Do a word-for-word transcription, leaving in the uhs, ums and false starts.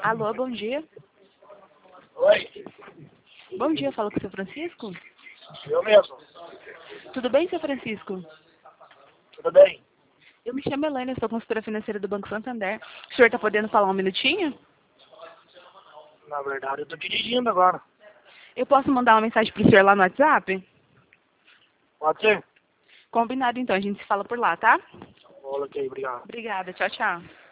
Alô, bom dia. Oi, Bom dia, fala com o seu Francisco? eu mesmo. Tudo bem, seu Francisco? Tudo bem? Eu me chamo Helena, eu sou consultora financeira do Banco Santander. O senhor está podendo falar um minutinho? Na verdade, eu tô dirigindo agora. Eu posso mandar uma mensagem para o senhor lá no WhatsApp? Pode ser? Combinado, então. A gente se fala por lá, tá? Ok, obrigado. Obrigada. Tchau, tchau.